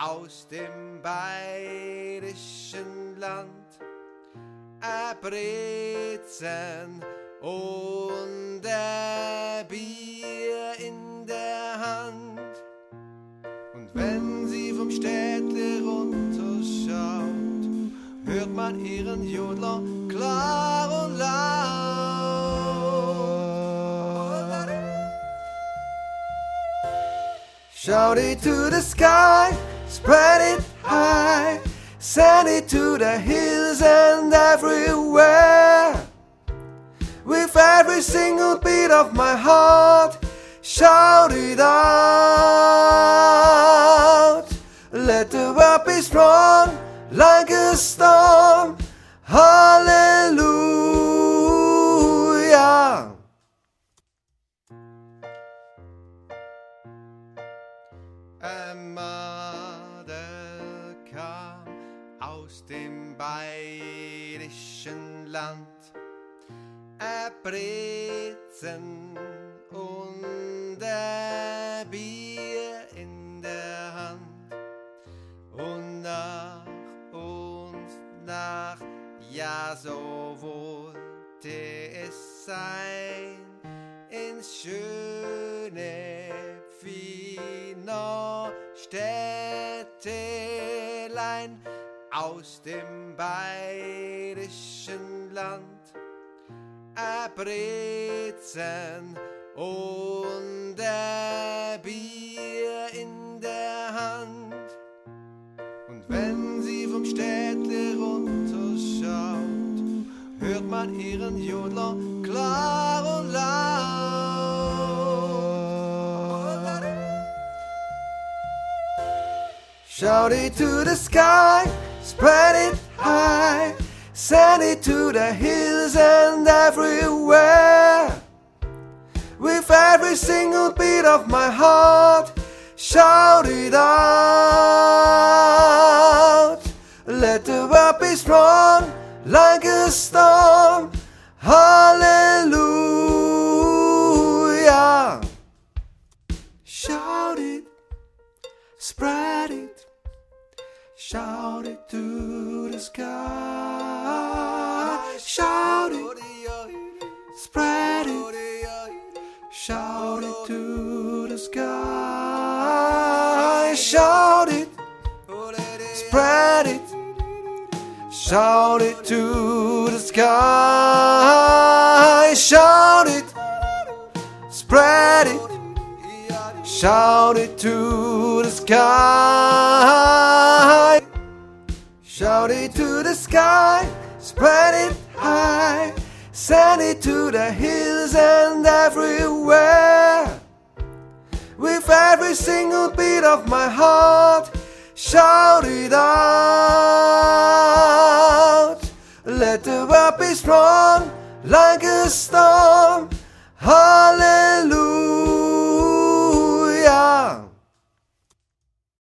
aus dem bayerischen Land, Brezen und Bier in der Hand. Und wenn sie vom Städtle runterschaut, hört man ihren Jodler klar und laut. Shout it to the sky, spread it high, send it to the hills and everywhere. With every single beat of my heart, shout it out. Let the word be strong like a storm. Hallelujah. Marder kam aus dem bayerischen Land, Brezen und Bier in der Hand. Und nach uns, ja, so wollte es sein, ins schöne Wiener Städtelein aus dem bayerischen Land, Brezen und Bier in der Hand. Und wenn sie vom Städtle runterschaut, hört man ihren Jodler klar und laut. Shout it to the sky, spread it high, send it to the hills and everywhere. With every single beat of my heart, shout it out. Let the word be strong like a storm. Hallelujah. Shout it, spread it, shout it to the sky. Shout it, spread it, shout it to the sky. Shout it, spread it, shout it to the sky. Shout it, spread it, shout it to the sky. Shout it to the sky, spread it high, send it to the hills and everywhere. With every single beat of my heart, shout it out. Let the word be strong like a storm. Hallelujah.